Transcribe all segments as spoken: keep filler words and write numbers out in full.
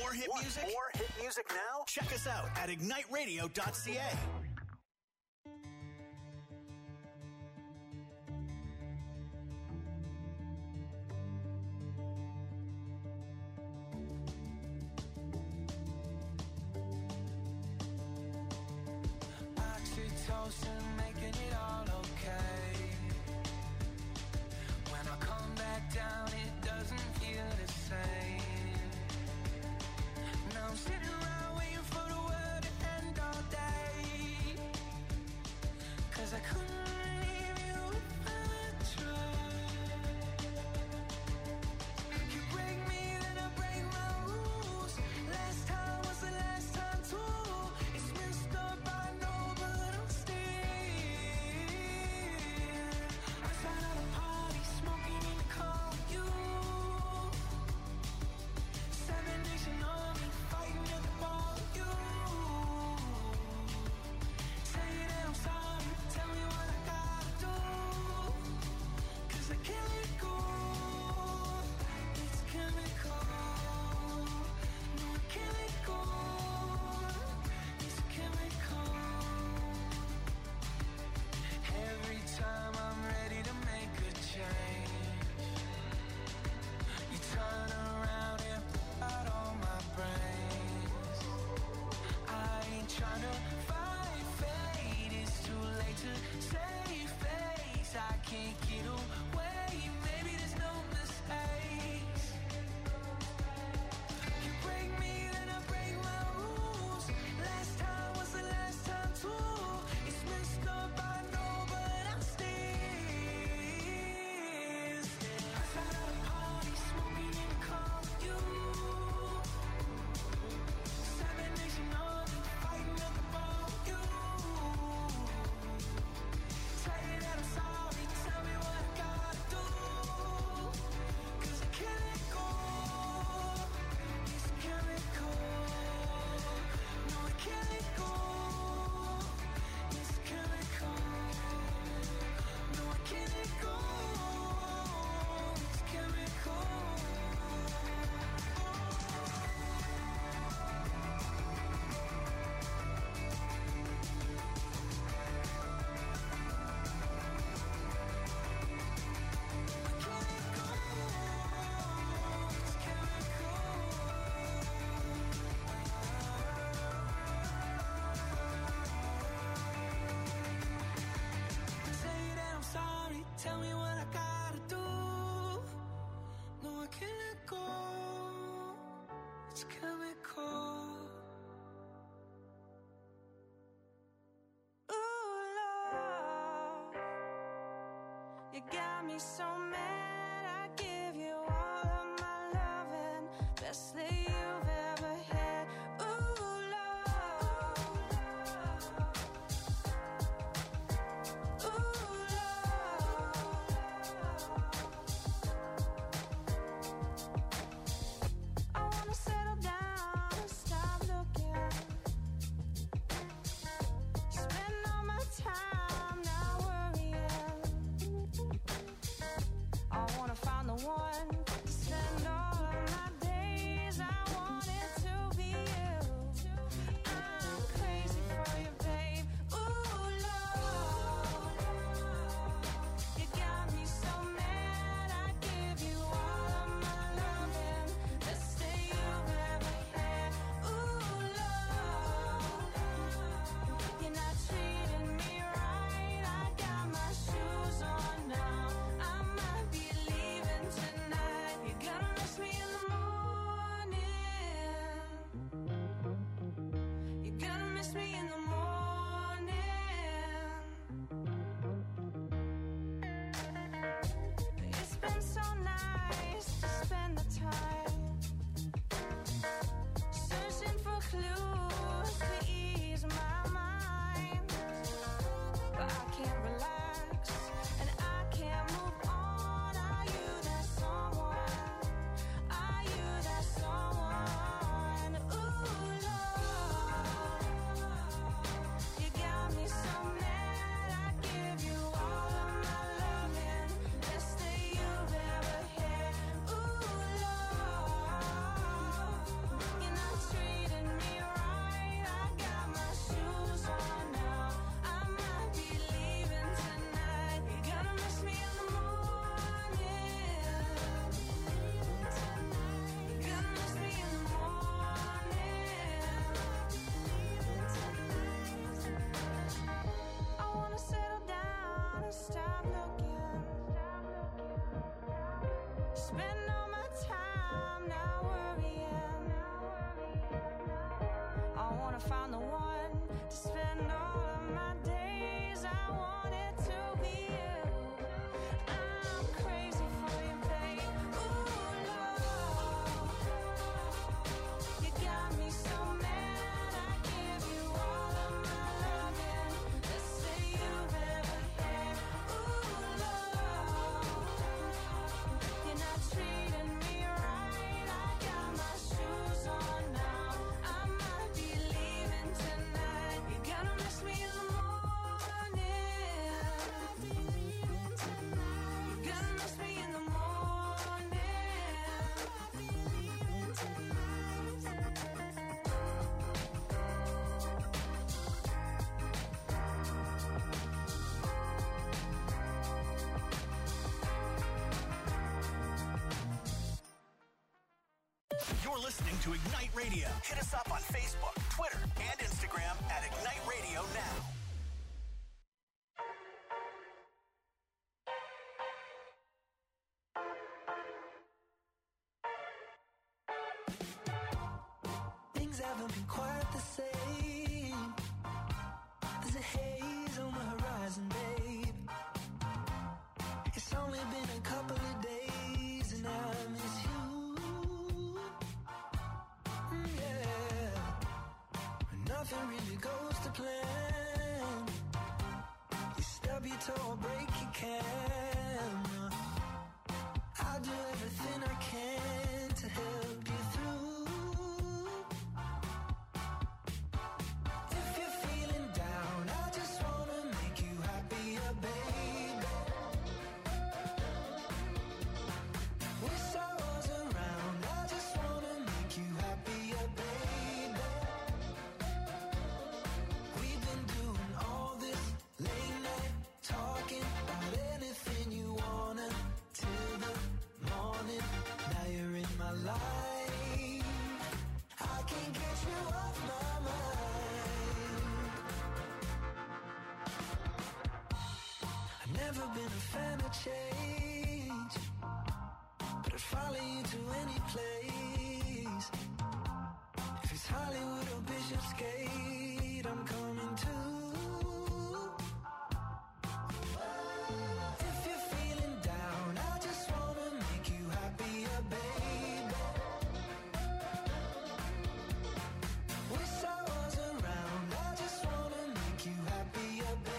more hit Want music? More hit music now? Check us out at ignite radio dot c a. Oxytocin, making it all okay. When I come back down, it doesn't feel the same. Now I'm sitting around waiting for the world to end all day. 'Cause I couldn't leave you if I tried. You break me, then I break my rules. Last time was the last time too. It's messed up, I know, but I'm still outside of the party, smoking in the car with you. Seven Nation Army, fighting at the bar with you. Say that I'm sorry, tell me what I gotta do. 'Cause I can't let go. It's chemical. No, I can't let go. It's chemical. Every time I'm ready to make a change, you turn around and put out all my brains. I ain't tryna fight fate, it's too late to save face. I can't get away, maybe there's no mistakes. You break me, then I break my rules. Last time was the last time too. It's messed up, I know, but I'm still outside of the party, smoking in the car with you. Seven Nation Army, fighting at the bar with you. Say that I'm sorry, tell me what I gotta do. 'Cause I can't let go. It's chemical. No, I can't let go. It's chemical. No, I can't let go. It's chemical. Say that I'm sorry, tell me what I gotta do. No, I can't let go. It's chemical. Ooh, love, you got me so mad. I give you all of my loving, best that you've ever had. Ooh, love, ooh, love. I wanna settle down and stop looking. Spend all my time not worrying. I wanna find the one to spend all of my days. I You're listening to Ignite Radio. Hit us up on Facebook, Twitter, and Instagram at Ignite Radio Now. Things haven't been quite the same. There's a haze on the horizon, babe. It's only been a couple of days and I miss you. Mm, yeah. Nothing really goes to plan. You stub your toe or break your can. I'll do everything I can to help you through. Never been a fan of change, but I'd follow you to any place. If it's Hollywood or Bishopsgate, I'm coming too. If you're feeling down, I just wanna make you happier, baby. Wish I was around, I just wanna make you happier, baby.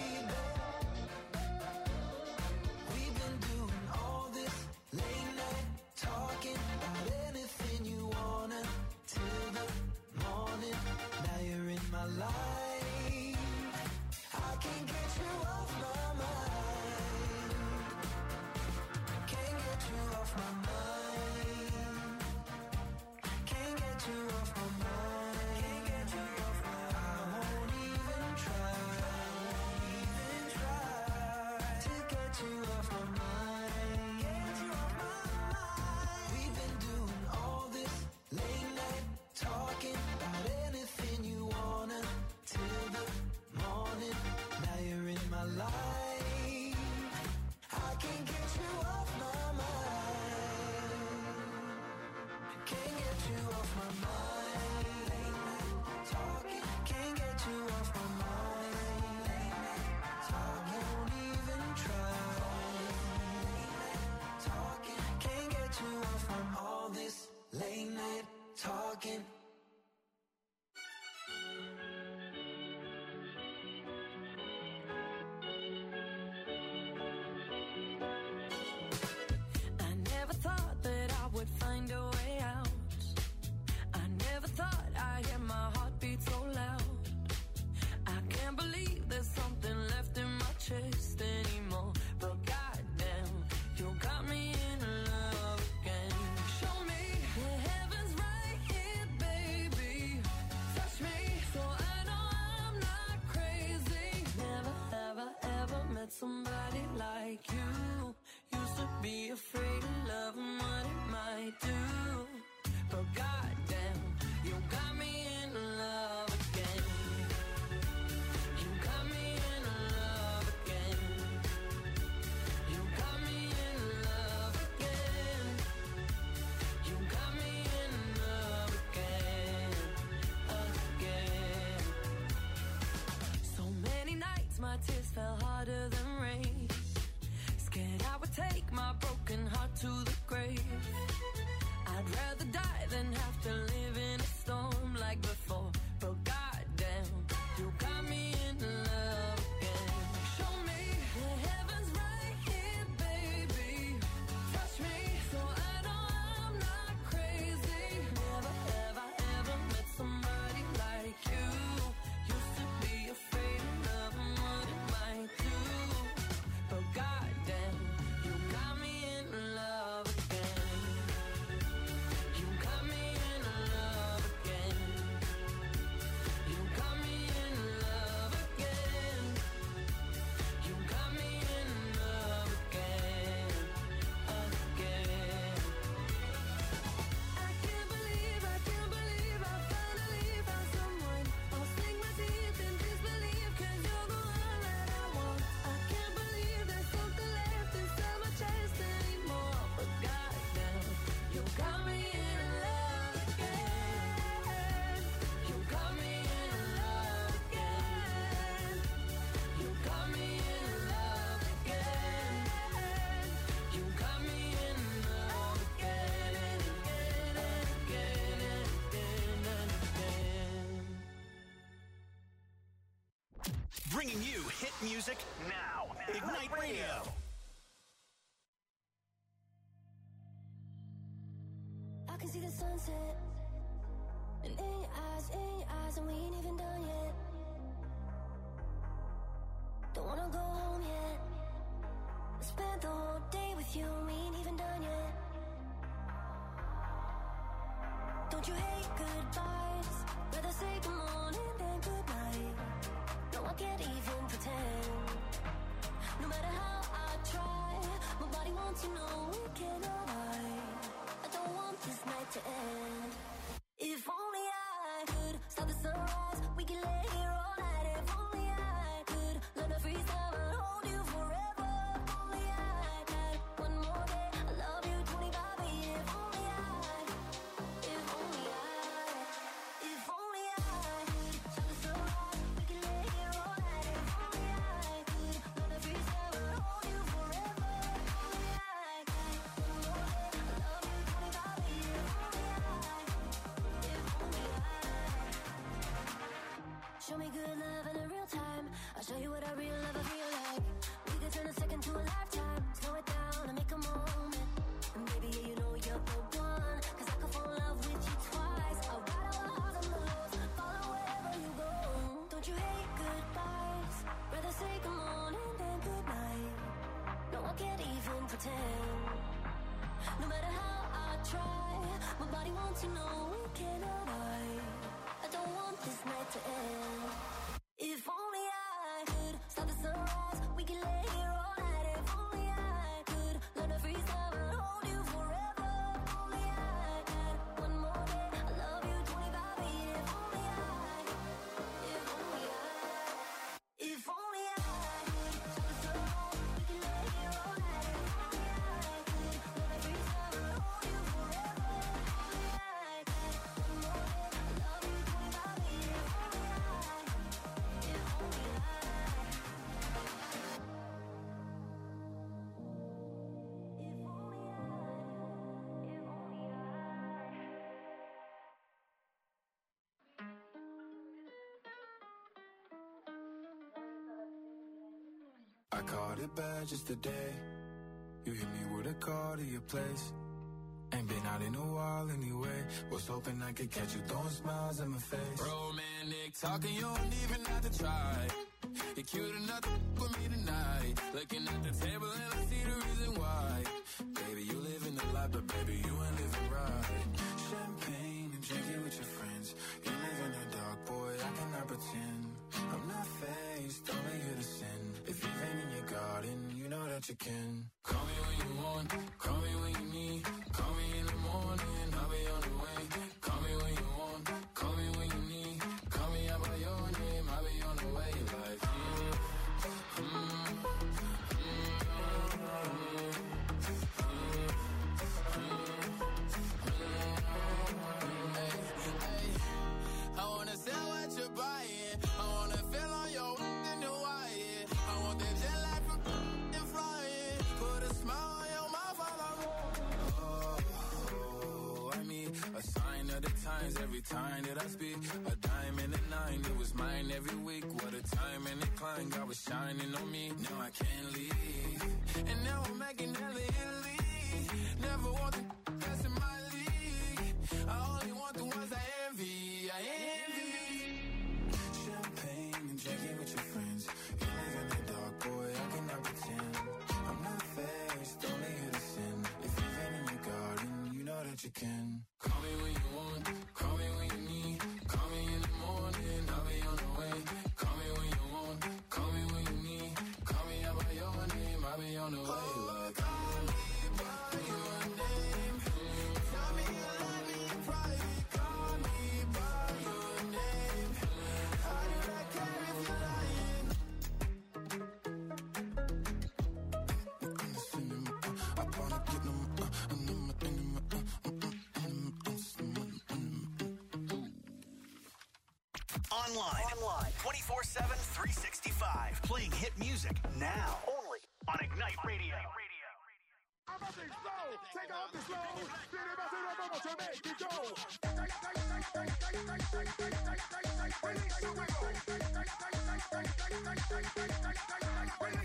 Somebody like you. Used to be afraid of love and what it might do, but goddamn, you got me in love again. You got me in love again. You got me in love again. You got me in love again, again. So many nights my tears fell harder than rain. Scared I would take my broken heart to the grave. I'd rather die than have to live in a storm like before. But goddamn, you got me in love again. Show me the heavens right here, baby. Touch me so I know I'm not crazy. Never have I ever met somebody like you. Used to be afraid of love and what it might do, but goddamn, you got me in love hit music now. Ignite Radio. I can see the sunset, and in your eyes, in your eyes, and we ain't even done yet. Don't wanna go home yet. I spent the whole day with you, and we ain't even done yet. Don't you hate goodbyes? Rather say good morning than good night. No, I can't even pretend. No matter how I try, my body wants to know we cannot hide. I don't want this night to end. If only I could stop the sunrise, we can lay here all night. If only I could learn to freeze time and hold you forever. If only I had one more day, I love you twenty-five. If only I, if only I, if only I could stop the sunrise, we can lay here all night. If only I could learn to freeze time and hold you forever. If only I had one more day, I love you twenty-five. If only I, if only I. Show me good love in a real time. I'll show you what I real love I feel like. We could turn a second to a lifetime. Slow it down and make a moment. And baby, yeah, you know you're the one. Cause I could fall in love with you twice. I'll ride all the highs and the lows, follow wherever you go. Don't you hate goodbyes? Rather say good morning than good night. No, I can't even pretend. No matter how I try, my body wants to know we cannot hide. I don't want this night to end. If only I could stop the sunrise, we can lay here all night. If only I could learn to freeze time and hold you forever. If only I had one more day, I love you twenty-five. If only I, if only I, if only I could stop the sunrise, we can lay here all night. If only I could learn to freeze time and hold you forever. If only I had one more day, I love you twenty-five. If only I, if only I. I caught it bad just today. You hit me with a call to your place. Ain't been out in a while anyway. Was hoping I could catch you throwing smiles in my face. Romantic talking, you don't even have to try. You're cute enough to f- with me tonight. Looking at the table and I see the reason why. Baby, you live in the life, but baby, you ain't living right. Champagne and drinking with your friends. You live in the dark, boy, I cannot pretend. I'm not faced, only here to sin. If you've been in your garden, you know that you can. Call me when you want, call me when you need. Call me in the morning, I'll be on the way. Call me when you want, call me when you need. Call me out by your name, I'll be on the way. Like, mm, mm, I wanna sell what you're buying. I wanna feel on your in the wire. I want that jet lag from and flying. Put a smile on your mouth while I'm oh, I mean, a sign of the times every time that I speak. A dime and a nine, it was mine every week. What a time and a climb, God was shining on me. Now I can't leave, and now I'm making hella Italy. Never want the best in my league. I only want the ones I envy. I envy. Champagne and drinking with your friends. You live in the dark, boy, I cannot pretend. I'm not faced, only here to sin. If you've been in your garden, you know that you can. Call me when you want, call me when you need. Call me in the morning, I'll be on the way. Call me when you want, call me when you need. Call me out by your name, I'll be on the way. Like, call me by your name. Tell me you love me in private. Call me by your name. How did I care if you're lying? I wanna get them, uh, and them, and them, uh, Online. Online. twenty-four seven, three sixty-five. Playing hit music now. Only on Ignite Radio. I'm a big flow, take off the slow. City by city, I'm about to make it go. Release the wiggle.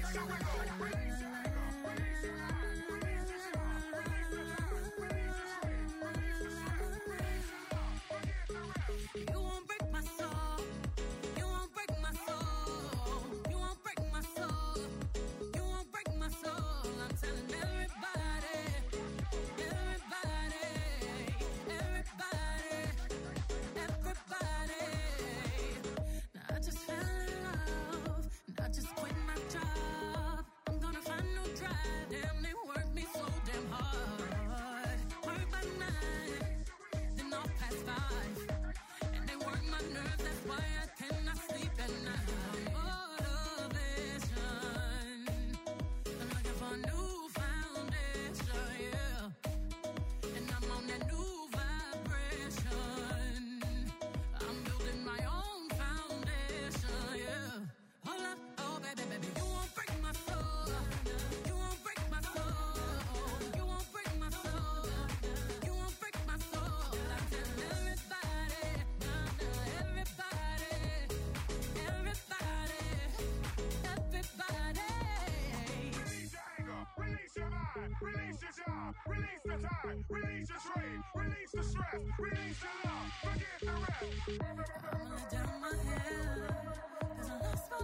Release your job, release the time, release your strain, release the stress, release your love, forget the rest. I'ma let down my hair, cause I lost my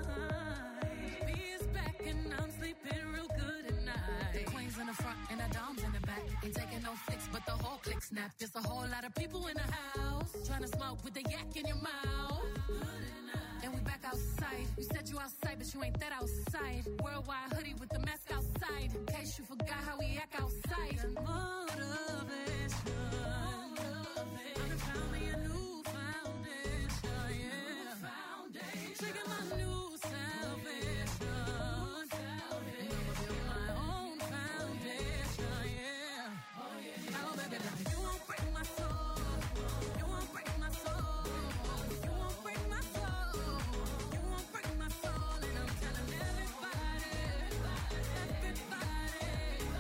mind. B is back and I'm sleeping real good at night. The queen's in the front and the dom's in the back. Ain't taking no flicks, but the whole click snap. There's a whole lot of people in the house, trying to smoke with the yak in your mouth. And we back outside. You said you outside, but you ain't that outside. Worldwide hoodie with the mask outside. In case you forgot how we act outside. Motivation. I'm found me a new foundation, yeah. Taking my new salvation. I'ma build my own foundation, yeah. Oh, baby, baby, you won't break my soul. You won't break my soul. You won't break my soul. You won't break my soul. And I'm telling everybody, everybody,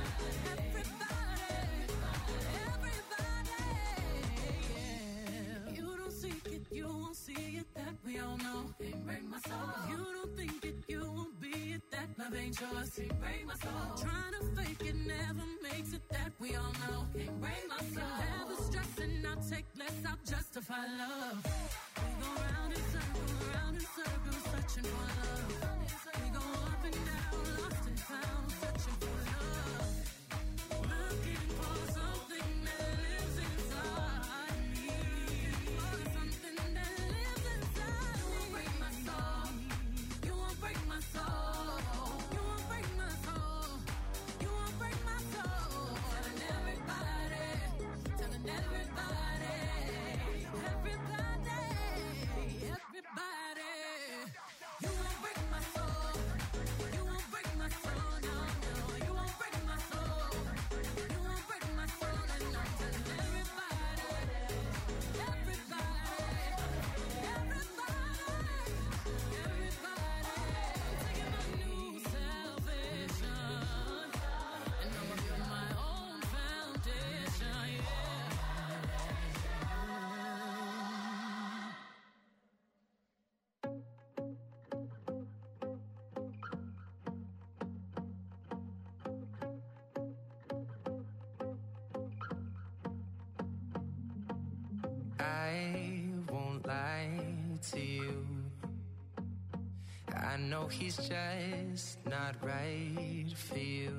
everybody, everybody, yeah. You don't seek it, you won't see it, that we all know. Can't break my soul. You don't think it, you won't be it, that love ain't yours. Can't break my soul. Trying to fake it never makes it, that we all know. Can't break my soul. Never stressing, I'll take less, I'll justify love. We go round in circles, round in circles, searching for love. We go up and down, lost and found, searching for love. Looking for something that lives inside me. For something that lives inside me. You won't break my soul. You won't break my soul. You won't break my soul. You won't break my soul. Telling everybody, telling everybody, everybody, everybody. You won't break my soul. You won't break my soul. No, no. You won't break my soul. You won't break my soul. And I'm telling everybody, everybody, everybody, everybody. I'm taking my new salvation, and I'ma build my own foundation, yeah. I won't lie to you. I know he's just not right for you.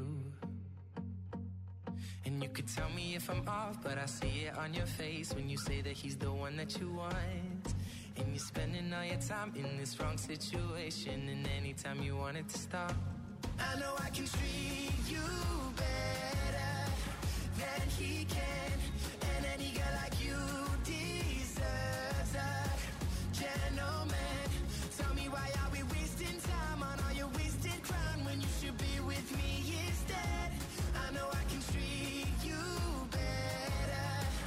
And you could tell me if I'm off, but I see it on your face when you say that he's the one that you want. And you're spending all your time in this wrong situation, and anytime you want it to stop, I know I can treat you better than he can. And any girl like you deserves a gentleman. Tell me, why are we wasting time on all your wasted crown when you should be with me instead? I know I can treat you better,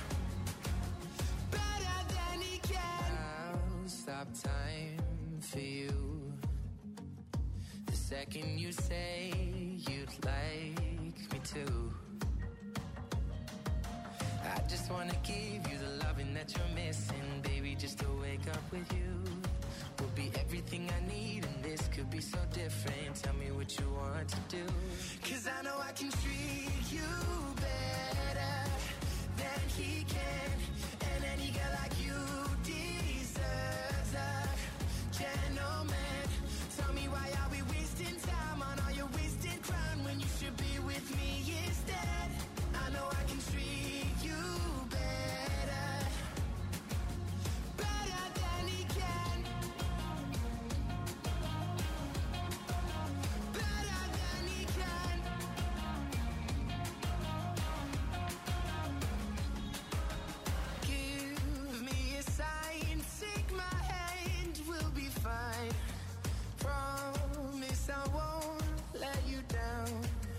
better than he can. I'll stop time for you the second you say you'd like me to. I just wanna give you the loving that you're missing, baby. Just to wake up with you would be be everything I need, and this could be so different. Tell me what you want to do. Cause I know I can treat you better than he can. And any girl like you deserves a gentleman. Tell me why are we wasting time on all your wasted crown when you should be with me instead. I know I can treat you better, better than he can, better than he can. Give me a sign, take my hand, we'll be fine. Promise I won't let you down.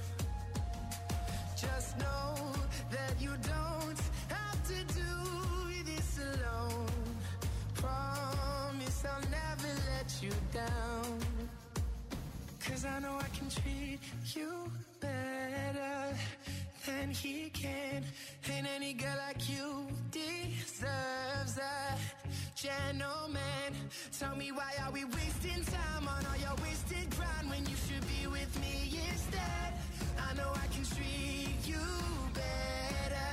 Just know that you don't have to do this alone. Promise I'll never let you down. Cause I know I can treat you better than he can. And any girl like you deserves a gentleman. Tell me why are we wasting time on all your wasted grind when you should be with me instead. I know I can treat you better,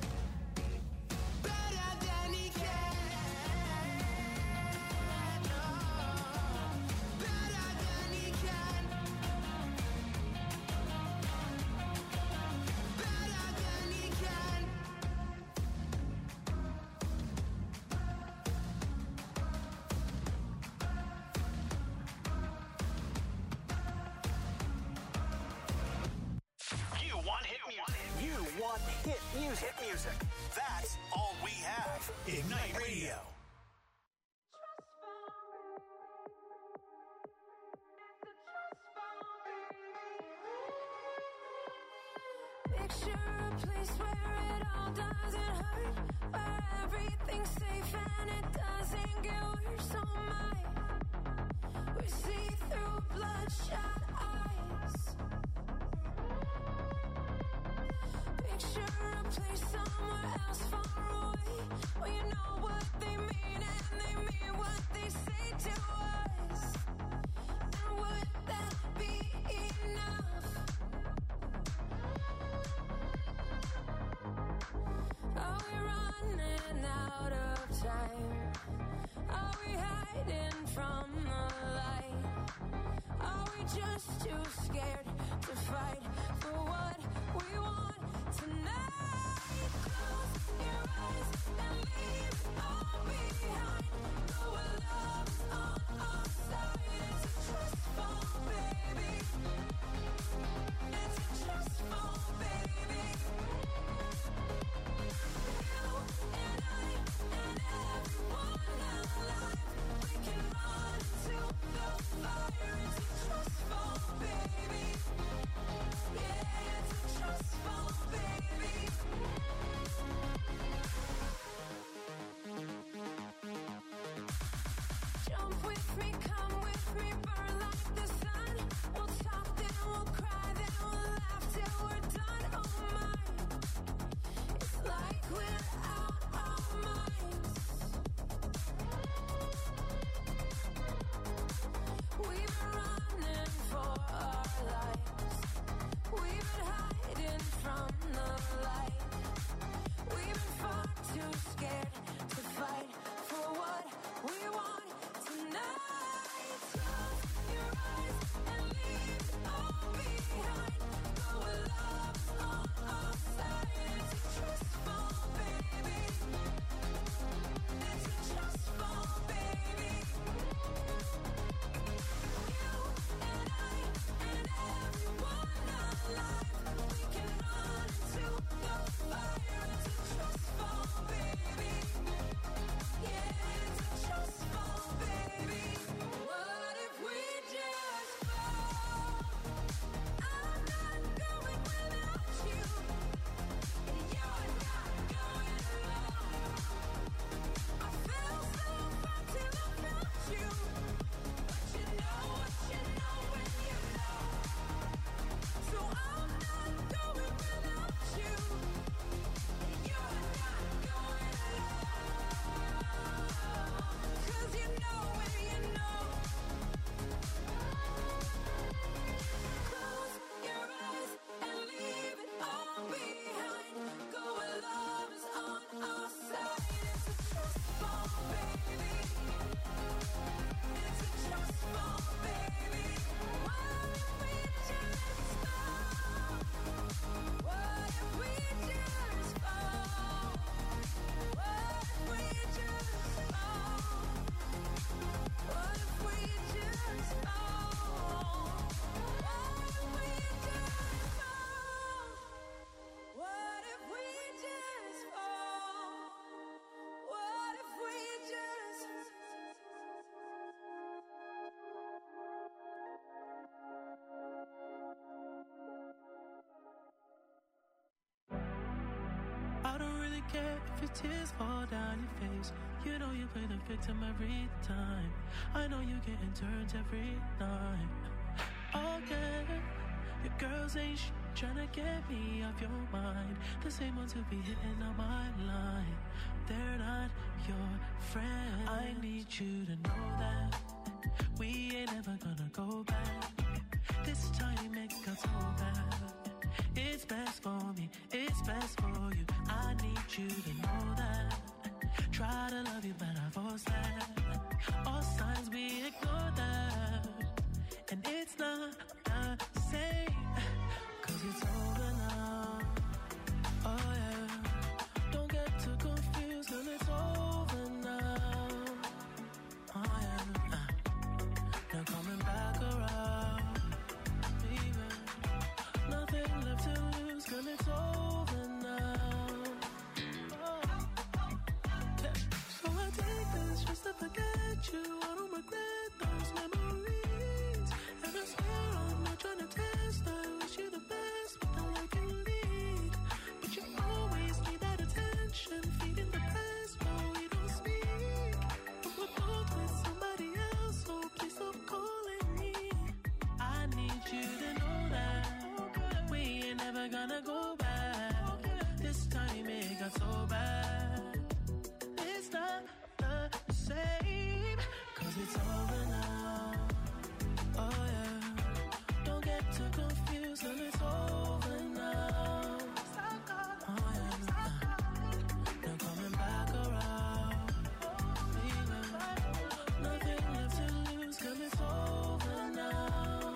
better than he can. No, better than he can, better than he can. You want hit music. You want hit music. Hit music. That's all we have. Ignite Radio. Picture a place where it all doesn't hurt, where everything's safe and it doesn't get worse. Oh my, we see through bloodshot eyes. Picture a place somewhere else far away, where you know what they mean and they mean what they say to us. And would that be enough? Are we running out of time? Are we hiding from the light? Are we just too scared to fight for what we want tonight? Close your eyes and leave it all behind. Know our love's on our side. It's a trust fall, baby. It's a trust fall, baby. You and I and everyone alive, we can run to the fire. It's a trust fall, baby. Yeah. care if your tears fall down your face. You know you play the victim every time. I know you getting turned every night. Oh yeah, your girls ain't sh- tryna get me off your mind. The same ones who be hitting on my line. They're not your friend. I need you to know that we ain't ever gonna go back. This time it got so bad. It's best for me, it's best for you. I need you to know that. Try to love you, but I force that. All signs we ignore that. And it's not the same, cause it's over now. Oh yeah, don't get too confused, cause it's over now. Oh yeah, uh, no coming back around. Even nothing left to lose, cause it's over now. Oh. Yeah. So I take this just to forget you. I don't regret those memories. And I swear I'm not trying to test. I wish you the best, but all I can lead. But you always need that attention, feeding the past while we don't speak. But we're both with somebody else, so please stop calling me. I need you to know that we ain't never gonna go back. This time it got so bad. It's not the same, cause it's over now. Oh yeah, don't get too confused, cause it's over now. Oh yeah, no coming back around. Even nothing left to lose, cause it's over now.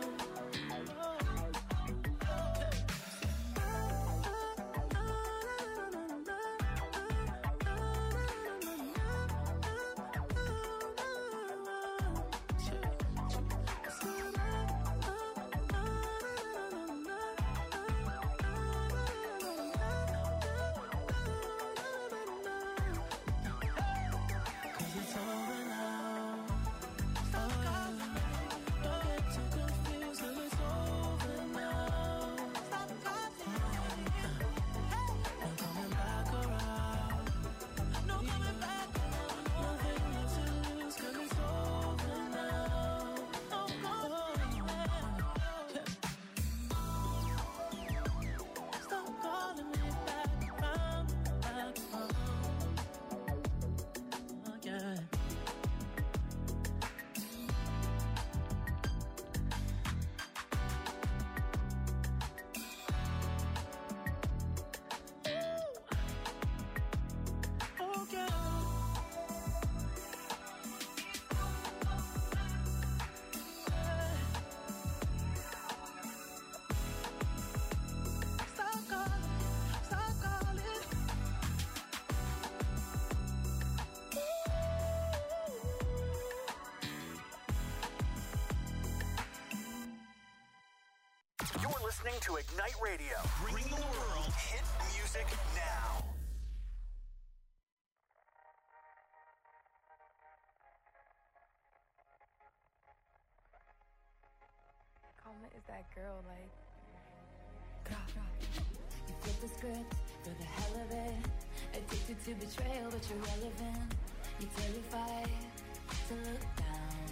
Cause it's over now. Oh yeah, don't get too confused, cause it's over now. No coming back around. No coming back around. Nothing left to lose, cause it's over now. Oh, stop calling me back around, back around. Oh, yeah. Oh, yeah. Stop calling, stop calling. You're listening to Ignite Radio. Bring the world hit music now. Karma is that girl, like, You flip the script for the hell of it. Addicted to betrayal, but you're relevant. You're terrified to look down.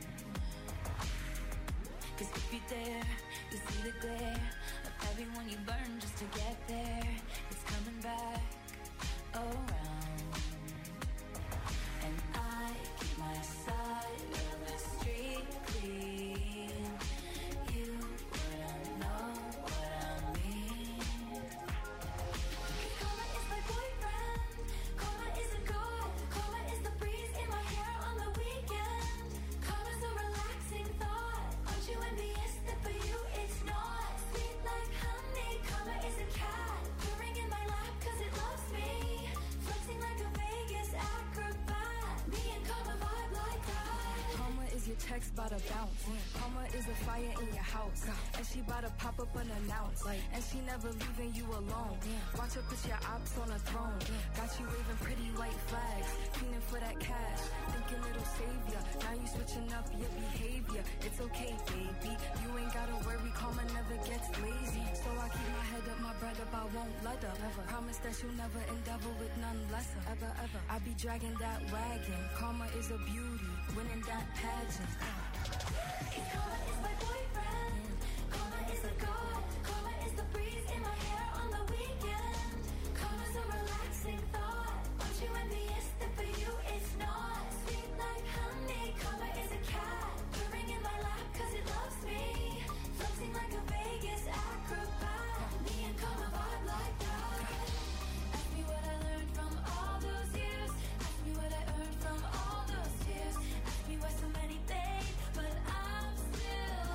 Cause if you dare, you see the glare of everyone you burn just to get there. It's coming back around. And I keep my side of the street clean. You wouldn't know what I mean. Karma is my boyfriend. Karma is a god. Karma is the breeze in my hair on the weekend. Karma's a relaxing thought. Aren't you envious that for you it's not? Sweet like honey. Karma is a cat purring in my lap cause it loves me. Flexing like a Vegas acrobat. Me and karma vibe like that. karma is your text bout to bounce. Karma is a fire in your house, and she bout to pop up unannounced. And she never leaving you alone. Watch her put your ops on a throne. Got you waving pretty white flags, fiending for that cash, thinking it'll save ya. Now you switching up your behavior. It's okay, baby. You ain't gotta worry. Karma never gets lazy. So I keep my head up, my bread up. I won't won't let up. Never. Promise that you'll never endeavor with none lesser. Ever, ever. I be dragging that wagon. Karma is a beauty, winning that pageant. Karma is my boyfriend. Karma is a god. Karma is the breeze in my hair on the weekend. Karma's a relaxing thought. Aren't you envious that for you it's not? Sweet like honey. Karma is a cat. Purring in my lap cause it loves me. Floating like a Vegas acrobat. Me and Karma vibe like that. Ask me what I learned from all those years. Ask me what I earned from all those tears. Ask me why so many days, but I'm still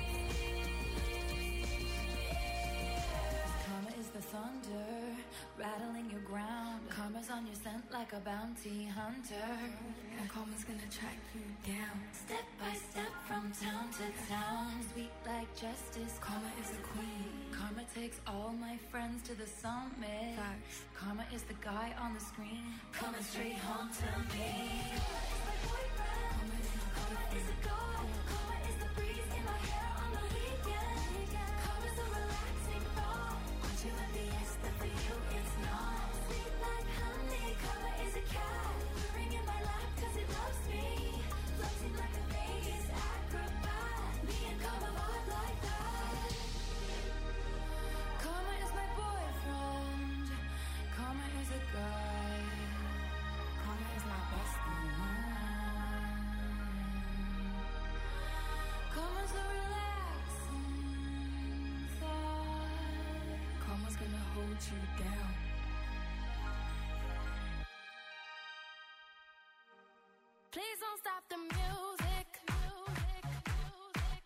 here. Karma is the thunder, rattling your ground. Karma's on your scent like a bounty hunter. And karma's gonna track you down. Step by step from town to town. Sweet like justice. Karma is a queen. Karma takes all my friends to the summit. Facts. Karma is the guy on the screen, coming straight home to me. Karma is my boyfriend. Karma is a god. Karma is the breeze in my hair on the weekend. Karma's a relaxing thought. Aren't you envious that for you it's not? Sweet like honey. Karma is a cat. Purring in my lap cause it loves me. Floating like a Vegas acrobat. Me and Karma vibe like that. Karma is my boyfriend. Karma is a guy. Karma is my bestie. Karma's a relaxing thought. Karma's gonna hold you down. Please don't stop the music. Music, music.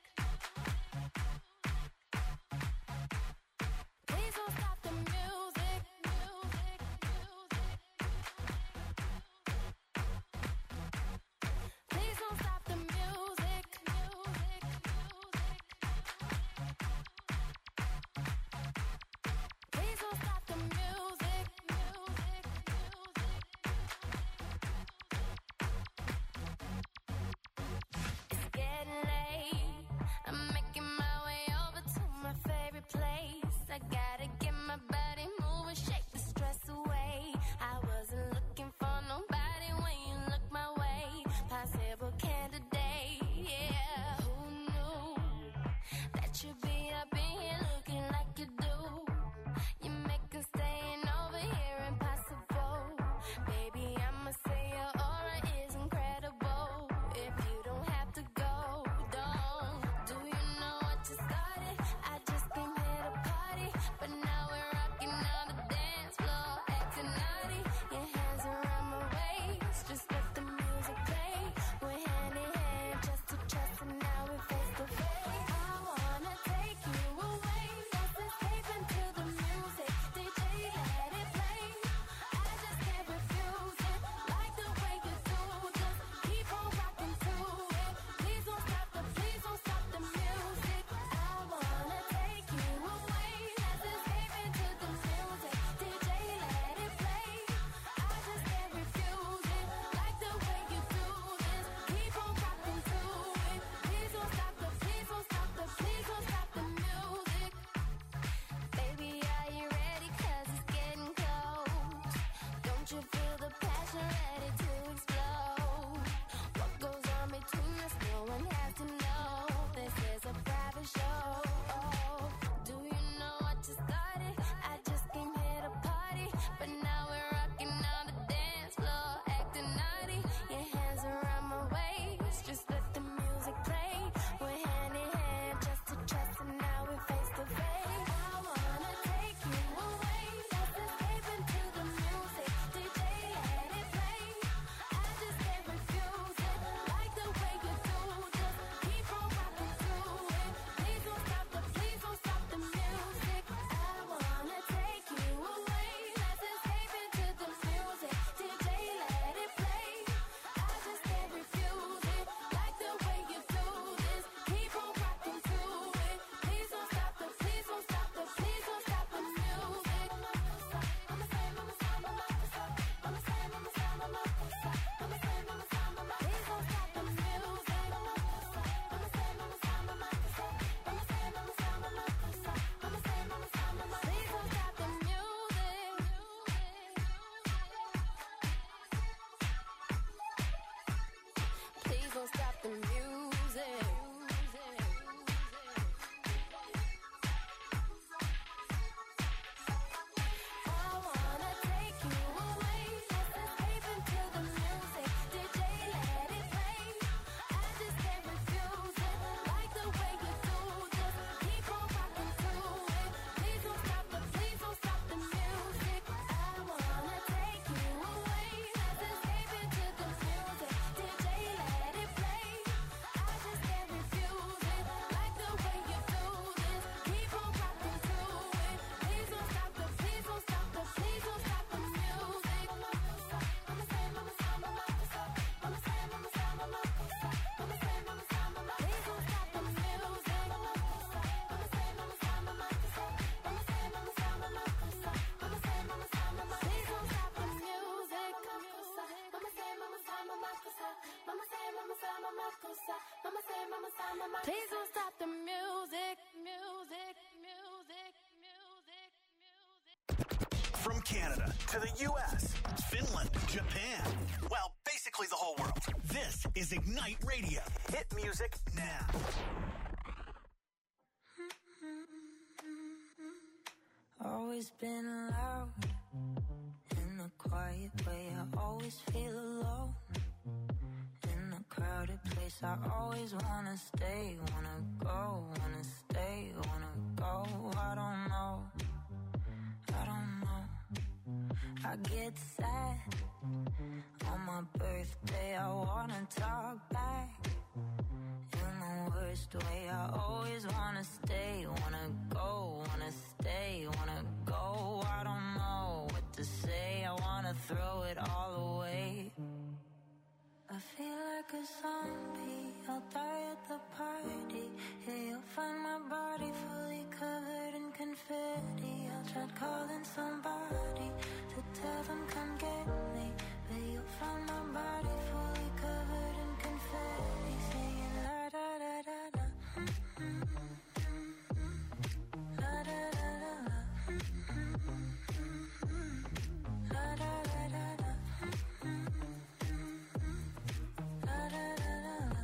Please don't stop the music. Music, music. Please don't stop the music. Music, music. Please don't stop the music. Please don't stop the music, music, music, music. From Canada to the U S, Finland, Japan, well, basically the whole world. This is Ignite Radio. Hit music now. Always been loud in a quiet way. I always feel alone in a crowded place. I always wanna stay, wanna go, wanna stay, wanna go. I don't know, I don't know. I get sad on my birthday. I wanna talk back in the worst way. I always wanna stay, wanna go, wanna stay, wanna go. I don't know what to say. I wanna throw it all away. I feel like a zombie. I'll die at the party. Yeah, you'll find my body fully covered in confetti. I'll try calling somebody to tell them come get me, but you'll find my body fully covered in confetti, singing la da da da da. La da da da da. La da da da da. La da da da da.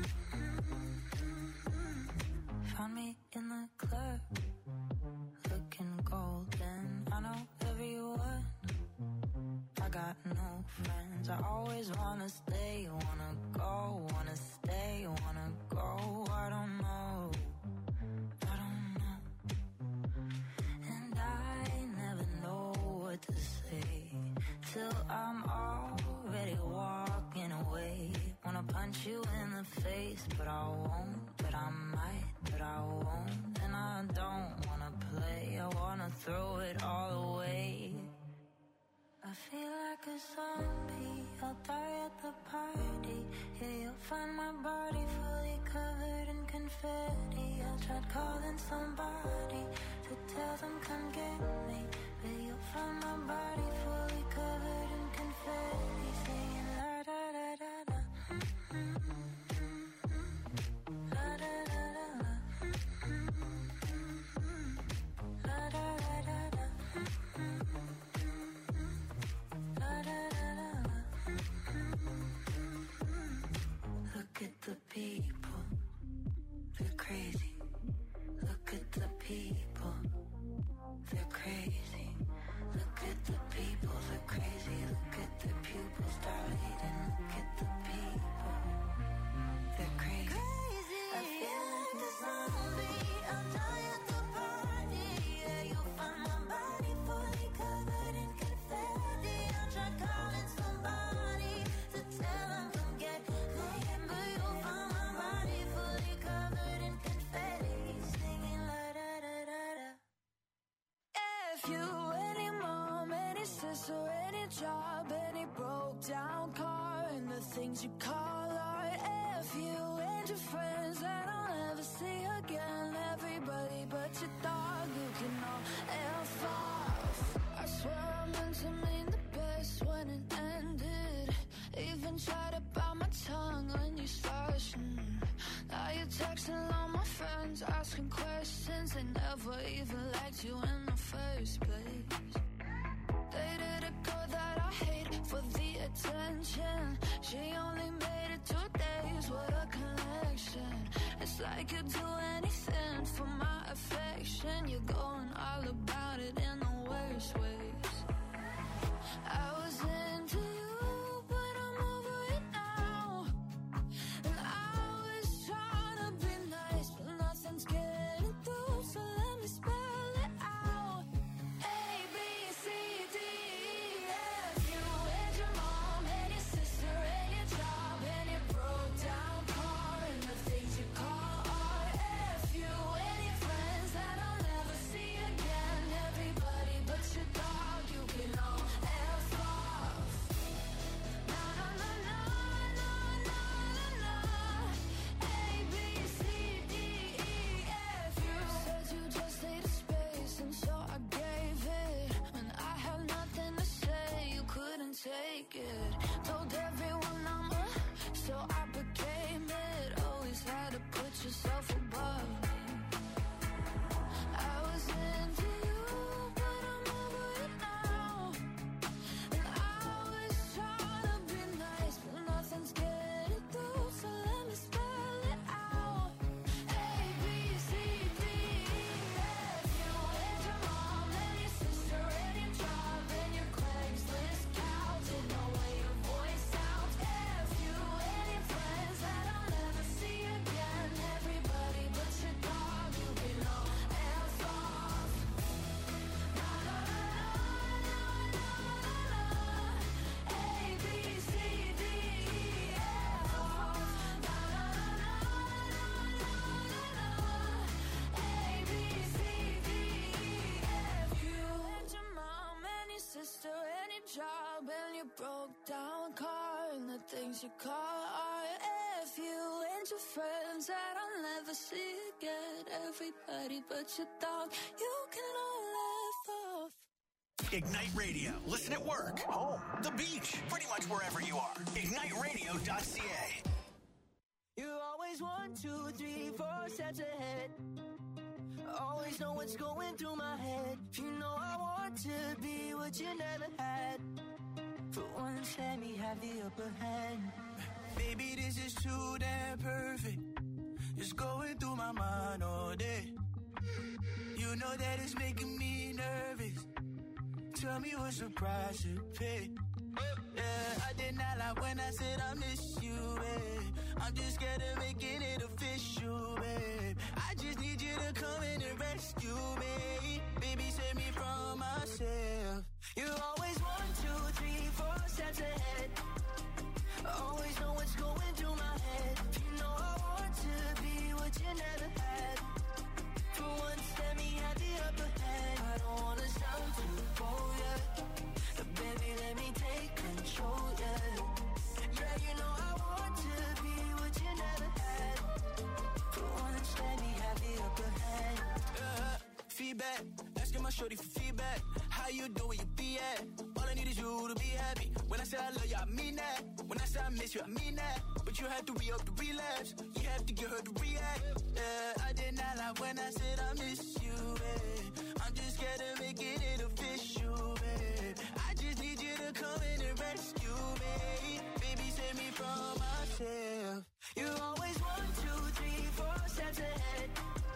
Found me in the club, looking golden. I know everyone, I got no friends. I always wanna stay, wanna go, wanna stay, wanna go. I don't know, I don't know. And I never know what to say till I'm already walking away. Wanna punch you in the face, but I won't, but I might, but I won't. And I don't wanna play, I wanna throw it all away. I feel like a zombie, I'll die at the party. Yeah, you'll find my body fully covered in confetti. I tried calling somebody to tell them come get me, but you'll find my body fully covered in confetti, singing la da da da da. La da da da da. La da da da da. La da da da da. Look at the people, they're crazy. Look at the people, they're crazy. Look at the people, they're crazy. Look at the pupils dilating. Look at the people, they're crazy. I feel like a zombie. I'll die at the party. Yeah, you'll find my body fully covered in confetti. I'll try calling somebody to tell them come get me, but you'll find my body fully covered in confetti, singing la da da da da. If you, any mom, any sister, any job, any broke down car, and the things you call art. If you and your friends that I'll never see again, everybody but your dog, you can all F off. I swear I meant to mean the best when it ended. Even tried to bite my tongue when you started. Now you're texting all my friends, asking questions. They never even liked you in the first place. Dated a girl that I hate for the attention. She only made it two days, what a connection. It's like you'd do anything for my affection. You're going all about it in the worst ways. I was into you, but I'm over it now. And I was trying to be nice, but nothing's getting through, so let me spell it out. A, B, C, D, E, F. You and your mom and your sister and your job and your broke down car and the things you call art. F, you your broke down car and the things you call art. If you and your friends that I'll never see again, everybody but your dog, you can all laugh off. Ignite Radio. Listen at work, home, the beach, pretty much wherever you are. ignite radio dot c a. You always one, two, three, four steps ahead. Always know what's going through my head. You know I want to be what you never had. For once, let me have the upper hand. Baby, this is too damn perfect. It's going through my mind all day. You know that it's making me nervous. Tell me what surprise you pay. Yeah, I did not lie when I said I miss you, babe. I'm just scared of making it official, babe. I just need you to come in and rescue me. Baby, save me from myself. You always one, two, three, four steps ahead. Always know what's going through my head. You know I want to be what you never had. For once, let me have the upper hand. I don't wanna sound too bold, yeah. But baby, let me take control, yeah. Yeah, you know I want to be what you never had. For once, let me have the upper hand. Uh, feedback, asking my shorty for feedback. How you doing, you be at? All I need is you to be happy. When I say I love you, I mean that. When I say I miss you, I mean that. But you have to re-up the relapse. You have to get her to react. Yeah, I did not lie when I said I miss you, babe. I'm just scared of making it official, babe. I just need you to come in and rescue me. Baby, save me from myself. You always one, two, three, four steps ahead.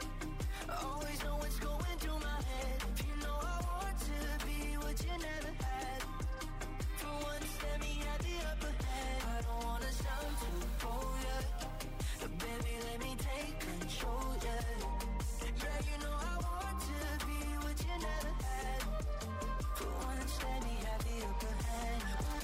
Always know what's going through my head. You know I want to be what you never had. For once, let me have the upper hand. I don't wanna sound too bold, yeah. But baby, let me take control, yeah. Yeah, you know I want to be what you never had. For once, let me have the upper hand.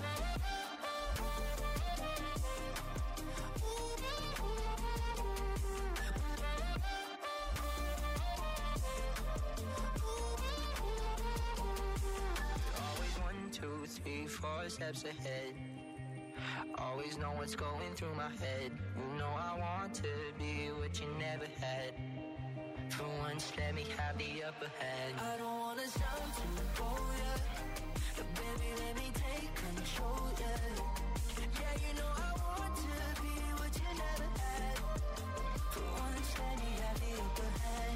Always one, two, three, four steps ahead. Always know what's going through my head. You know I want to be what you never had. For once, let me have the upper hand. I don't wanna sound too bold, yeah. But baby, let me take control, yeah. Yeah, you know I want to be what you never had. For once, let me have the upper hand.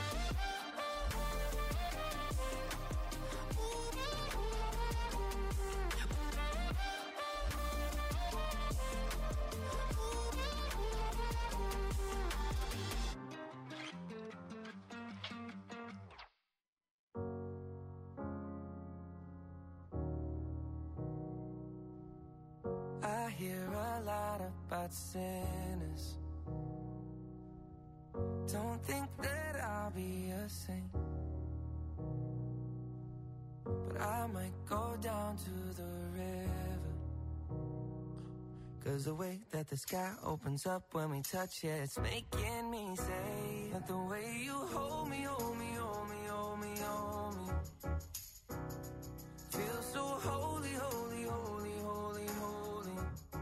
I hear a lot about sinners. Don't think that I'll be a saint, but I might go down to the river. Cause the way that the sky opens up when we touch it, it's making me say that the way you hold me, hold me, hold me, hold me, hold me, feels so holy, holy, holy, holy, holy.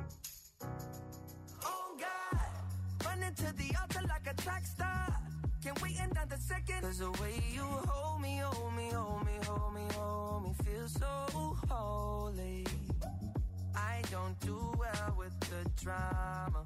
Oh God, running to the altar like a track star. Can't wait another second. Cause the way you hold me, hold me, hold me, hold me, hold me, feels so holy. I don't do well with the drama,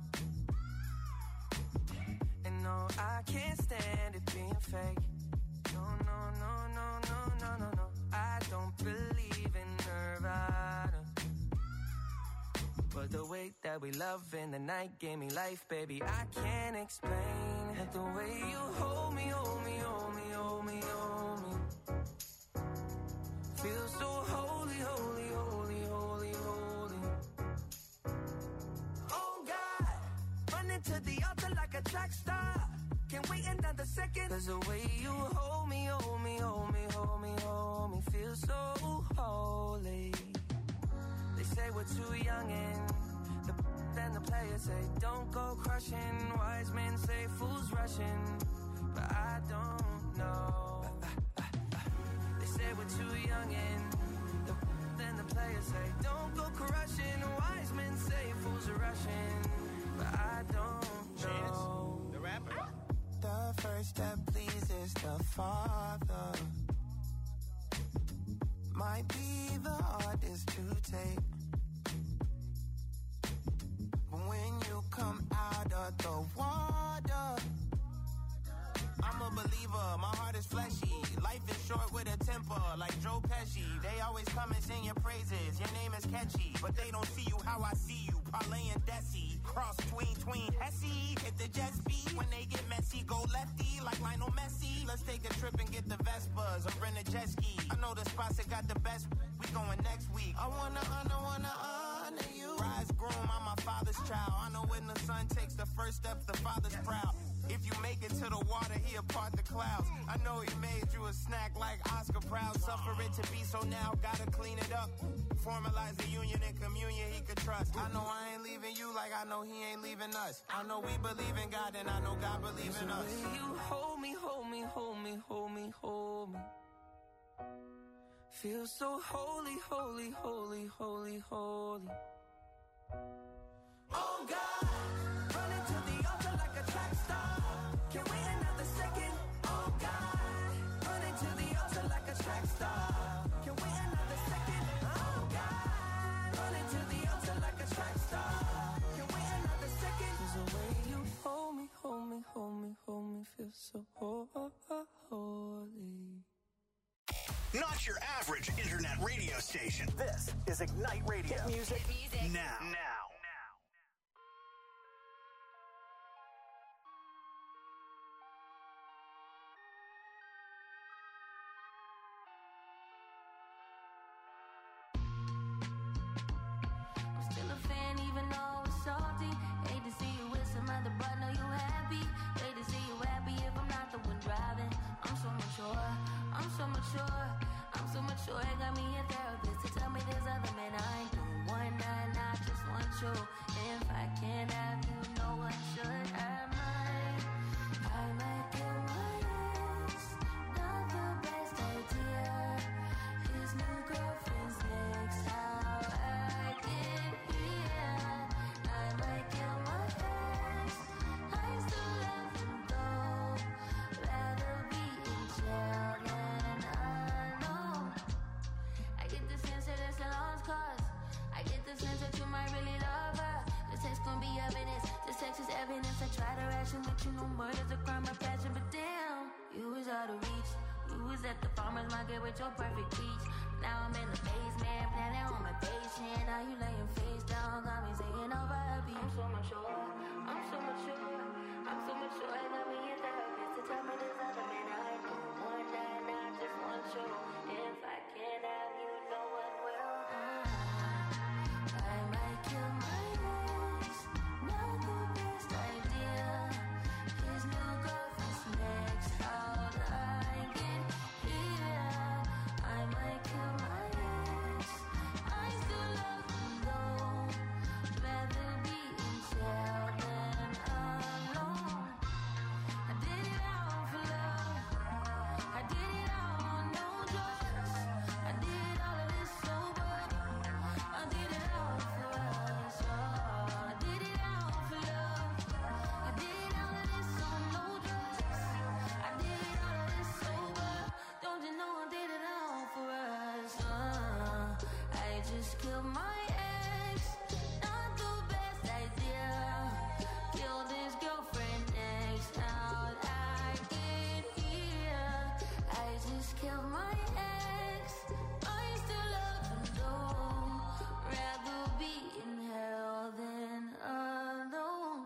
and no, I can't stand it being fake. No, no, no, no, no, no, no, no. I don't believe in Nirvana, but the way that we love in the night gave me life, baby. I can't explain that the way you hold me, hold me, hold me, hold me, hold me, feels so holy, holy, holy, holy, holy. Oh God, running to the altar like a track star. Can't wait another second. Cause the way you hold me, hold me, hold me, hold me, hold me, feels so holy. They say we're too young and the then the players say don't go crushing. Wise men say fools rushing, but I don't know. They say we're too young and the then the players say don't go rushing, but I don't Chance, know. the rapper. The first step pleases the Father. Might be the hardest to take. But when you come out of the water, I'm a believer, my heart is fleshy. Life is short with a temper, like Joe Pesci. They always come and sing your praises, your name is catchy. But they don't see you how I see you, Parlay and Desi. Cross tween, tween, Hesse. Hit the jet speed, when they get messy, go lefty, like Lionel Messi. Let's take a trip and get the Vespas, or rent a jet ski. I know the spots that got the best, we going next week. I wanna honor, wanna honor you. Rise groom, I'm my father's child. I know when the son takes the first step, the father's proud. If you make it to the water, he'll part the clouds. I know he made you a snack like Oscar Proud. Suffer it to be, so now gotta clean it up. Formalize the union and communion he could trust. I know I ain't leaving you like I know he ain't leaving us. I know we believe in God and I know God believes in us. You hold me, hold me, hold me, hold me, hold me. Feel so holy, holy, holy, holy, holy. Oh God, running to the altar like a track star. Can't wait another second. Oh God, running to the altar like a track star. Can't wait another second. Oh God, running to the altar like a track star. Can't wait another second. 'Cause the way you hold me, hold me, hold me, hold me, feel so holy. Not your average internet radio station. This is Ignite Radio. Hit music, Hit music. now. Now. With your perfect peach. Now I'm in the basement, planning on my patient. Now you laying face down, got me singing over a beat. I'm so mature, I'm so mature, I'm so mature. I got me a therapist to tell me there's other men I don't want that, not just one show. If I can't have you, no one will. I might kill my ex, not the best idea. His new girlfriend's next out. I get here. I might kill my ex. I still love him though. Rather be in jail than alone. I did it all for love. I did it all on no drugs. I did all of this sober. I did it all for us. I did it all for love. I did all of this on no drugs. I did all of this sober. Don't you know I did it all for us? Uh, I just killed my ex. Not the best idea. Killed his girlfriend next out. I get here. I just killed my ex. I still love him though. Rather be in hell than alone.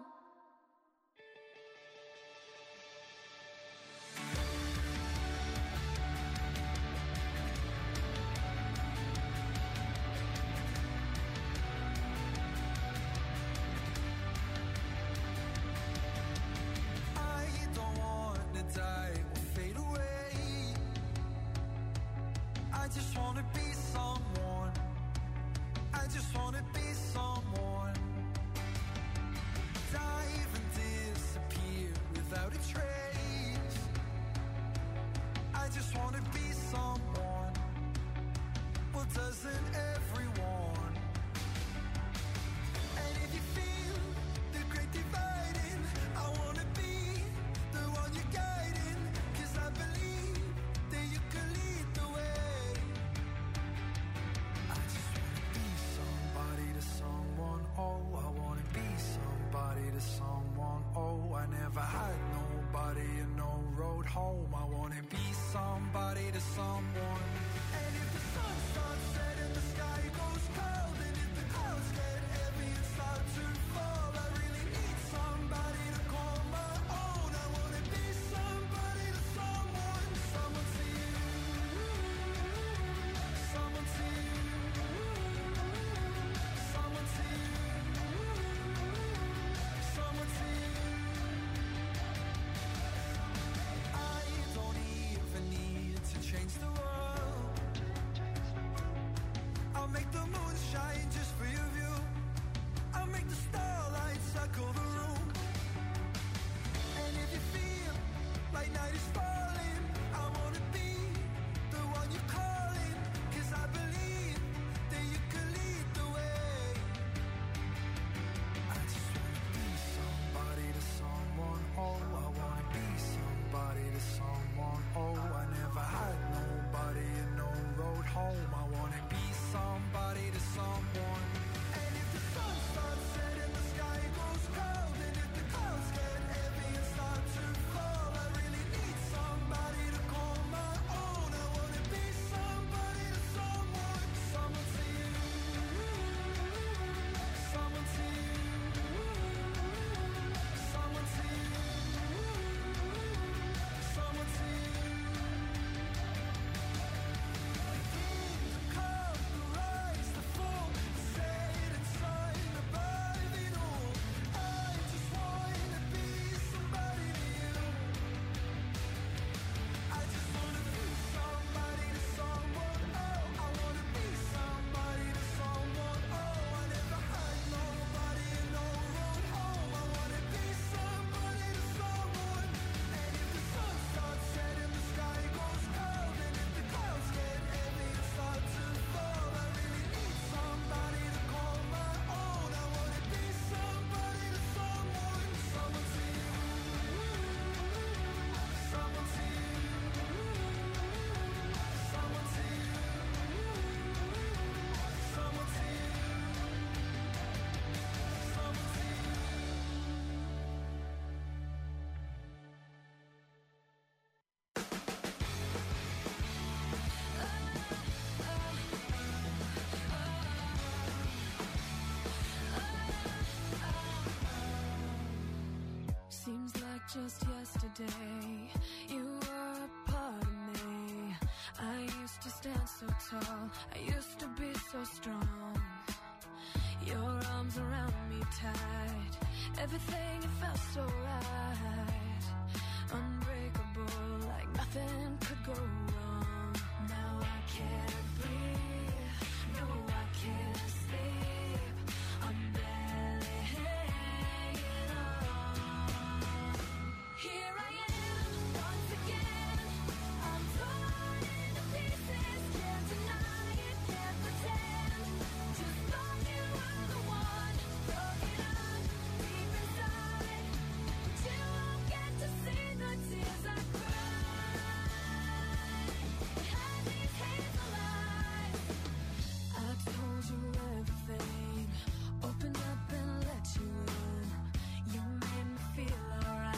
I don't wanna die or fade away. I just wanna be someone. I just wanna be someone. Dive and disappear without a trace. I just wanna be someone. Well, doesn't everyone? And if you feel home. I wanna be somebody to someone. And if the sun starts setting, the sky goes cold, and if the clouds get heavy and start to fall, I really need somebody to call my own. I wanna be somebody to someone. Someone to you, someone to you, someone to you, someone to you. I don't even need to change the world. I'll make the moon shine just for your view. I'll make the starlight circle the room. And if you feel like night is falling, I wanna be the one you're calling. 'Cause I believe that you can lead the way. I just wanna be somebody to someone. Oh, I wanna be somebody to someone. Oh, I never had nobody and no road home. I wanna be somebody to someone. And if the sun starts setting, the sky goes cold, and if the clouds get heavy and start to fall, I really need somebody to call my own. I wanna be somebody to someone. Someone to you, someone to you, someone to you, someone to you. The come, the rise, the fall, the set and sign above it all. I just wanna be somebody to you. I just wanna be somebody to someone. Oh, I wanna be somebody to someone. Oh, I never had nobody and no road home. I wanna be somebody to someone. And if the sun starts setting, the sky goes cold, and if the clouds get heavy and start to fall, I really need somebody to call my own. I wanna be somebody to someone. Someone to you, someone to you, someone to you, someone to you, someone to you. Seems like just yesterday you were a part of me. I used to stand so tall, I used to be so strong. Your arms around me tight, everything it felt so right.